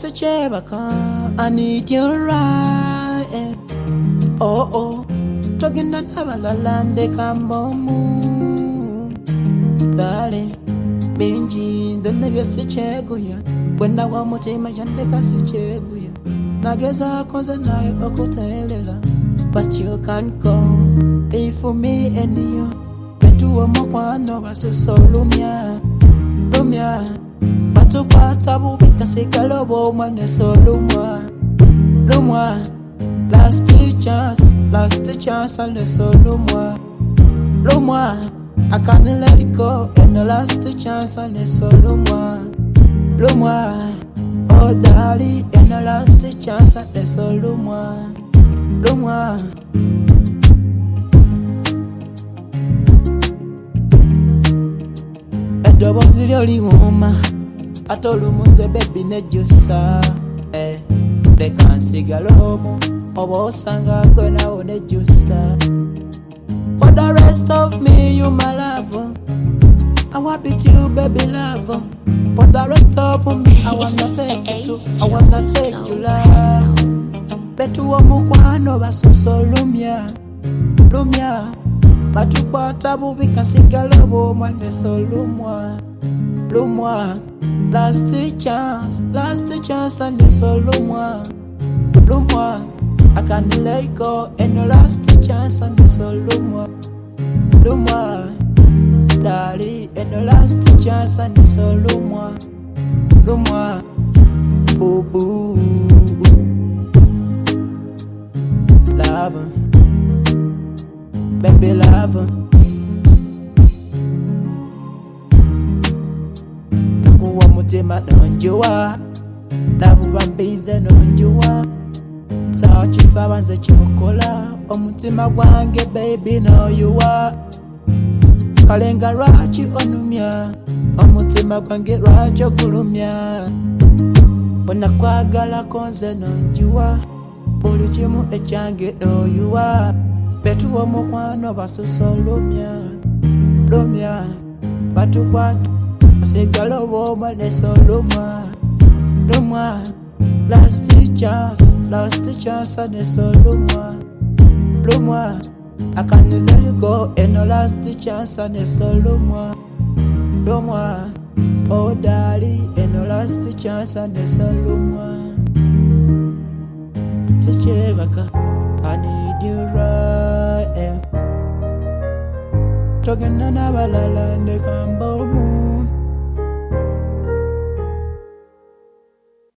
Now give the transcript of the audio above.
Sechebaka, I need you right. Oh oh, talking on Havalande Kambomu. Darling, Benji, the Navia Secheguya. When I want to my Yandeka Secheguya. Nageza Konzanai Okotelela. But you can't go. If for me and you. Betu Omokwano Basu Lumia. Lumia. Batu Patabu because Galobo Mane so Lumwa. Lumwa. Last chance and the so Lumwa. Lumwa. I can't let it go. And the last chance and the so Lumwa. Lumwa. Oh darling, and the last chance at the so Lumwa. Lumwa. A double silly woman. I told him the baby nejusa. They can't see Galomo. Obo sanga gonna on a juicer. For the rest of me, you my lover. I want with you, baby lover. For the rest of me, I wanna take you to. I wanna take you love. Betu Omukwano Basu so Lumia. Lumia. Batu Patabu because Galobo Mane so Lumwa. Lumwa. Last chance and the so Lumwa. Lumwa. I can't let it go. And the last chance and the so Lumwa. Lumwa. Daddy. And the last chance and the so Lumwa. Lumwa. Boo boo. Love. Baby love. Kuwa mutima donjuwa. Love bambize nonjuwa. Sachi sabanze chimukola. Omutima gwange baby know you are. Kalenga rachi onumya. Omutima gwange racho kulumya. Bona kwagala konze nonjuwa. Buli chimu echange know you are. Betu Omukwano Basu so Lumia. Lumia. Batu Kwatu Galobo Mane so Lumwa. Lumwa. Last chance and the so Lumwa. Lumwa. I can't let you go. And the last chance and the so Lumwa. Lumwa. Oh darling. And the last chance and the so Lumwa. Sechebaka, I need you right. Talking on Havalande Kambomu.